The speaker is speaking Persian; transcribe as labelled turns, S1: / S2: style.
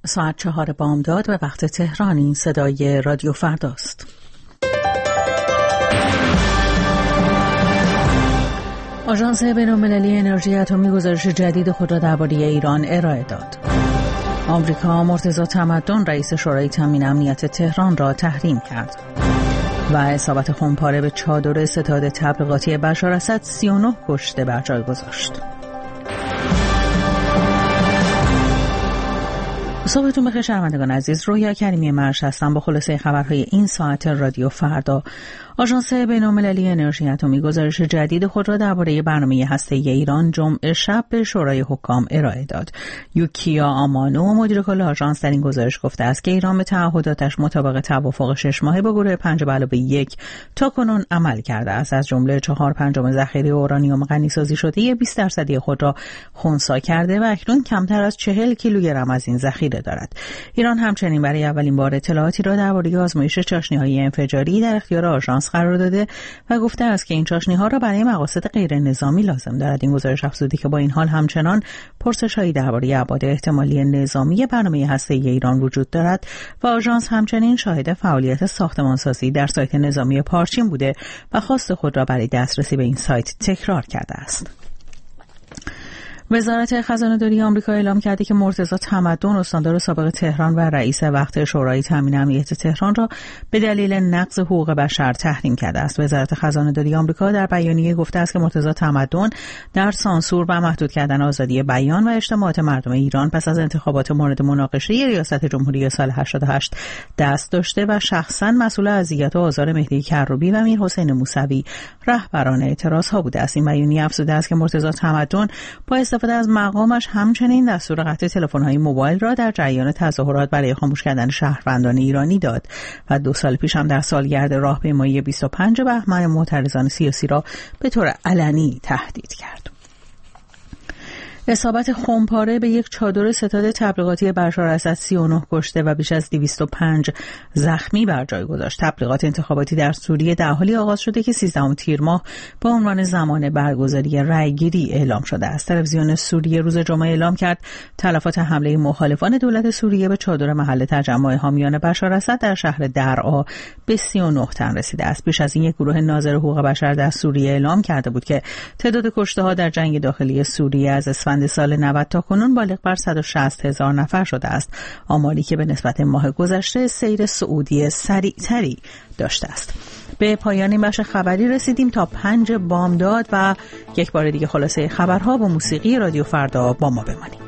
S1: ساعت 4 بامداد و وقت تهران. این صدای رادیو فرداست. آژانس بین‌المللی انرژی اتمی گزارش جدید خود را درباره ایران ارائه داد. آمریکا مرتضی تمدن رئیس شورای تامین امنیت تهران را تحریم کرد. و اصابت خونپاره به چادر ستاد تبلیغاتی بشار اسد 39 کشته بر جای گذاشت. صبحتون بخیر شنوندگان عزیز، رویا کریمی مرش هستم با خلاصه خبرهای این ساعت رادیو فردا. آژانس بین‌المللی انرژی اتمی گزارش جدید خود را درباره برنامه هسته‌ای ایران جمعه شب به شورای حکام ارائه داد. یوکیا آمانو مدیر کل آژانس در این گزارش گفته است که ایران به تعهداتش مطابق توافق 6 ماهه با گروه 5+1 تاکنون عمل کرده است. از جمله 4/5 ذخیره اورانیوم غنی‌سازی شده 20% خود را خنثی کرده و اکنون کمتر از 40 کیلوگرم از این ذخیره دارد. ایران همچنین برای اولین بار اطلاعاتی را درباره آزمایش چاشنی‌های انفجاری در اختیار آژانس قرار داده و گفته است که این چاشنی‌ها را برای مقاصد غیر نظامی لازم دارد. این گزارش افزوده که با این حال همچنان پرسش‌هایی درباره ابعاد احتمالی نظامی برنامه هسته‌ای ایران وجود دارد و آژانس همچنین شاهد فعالیت ساختمانسازی در سایت نظامی پارچین بوده و خواست خود را برای دسترسی به این سایت تکرار کرده است. وزارت خزانه‌داری آمریکا اعلام کرده که مرتضی تمدن استاندار سابق تهران و رئیس وقت شورای تامین امنیت تهران را به دلیل نقض حقوق بشر تحریم کرده است. وزارت خزانه‌داری آمریکا در بیانیه گفته است که مرتضی تمدن در سانسور و محدود کردن آزادی بیان و اجتماعات مردم ایران پس از انتخابات مورد مناقشه ریاست جمهوری سال 88 دست داشته و شخصاً مسئول اذیت و آزار مهدی کروبی و میرحسین موسوی رهبران اعتراض‌ها بوده است. این بیانیه افزوده است که مرتضی تمدن با استفاده از مقامش همچنین دستور قطع تلفن‌های موبایل را در جریان تظاهرات برای خاموش کردن شهروندان ایرانی داد و 2 سال پیش هم در سالگرد راهپیمایی 25 بهمن معترضان سیاسی را به طور علنی تهدید کرد. اصابت خونپاره به یک چادر ستاد تبلیغاتی بشار اسد 39 کشته و بیش از 205 زخمی بر جای گذاشت. تبلیغات انتخاباتی در سوریه در حالی آغاز شده که 13 تیر ماه به عنوان زمان برگزاری رأیگیری اعلام شده است. تلویزیون سوریه روز جمعه اعلام کرد تلفات حمله مخالفان دولت سوریه به چادر محل تجمع حامیان بشار اسد در شهر درعا به 39 تن رسیده است. پیش از این یک گروه ناظر حقوق بشر در سوریه اعلام کرده بود که تعداد کشته‌ها در جنگ داخلی سوریه از اسفند سال 90 تا کنون بالغ بر 160,000 نفر شده است. آماری که به نسبت ماه گذشته سیر صعودی سریعتری داشته است. به پایان این بخش خبری رسیدیم. تا 5 بامداد و یک بار دیگه خلاصه خبرها با موسیقی رادیو فردا با ما بمانید.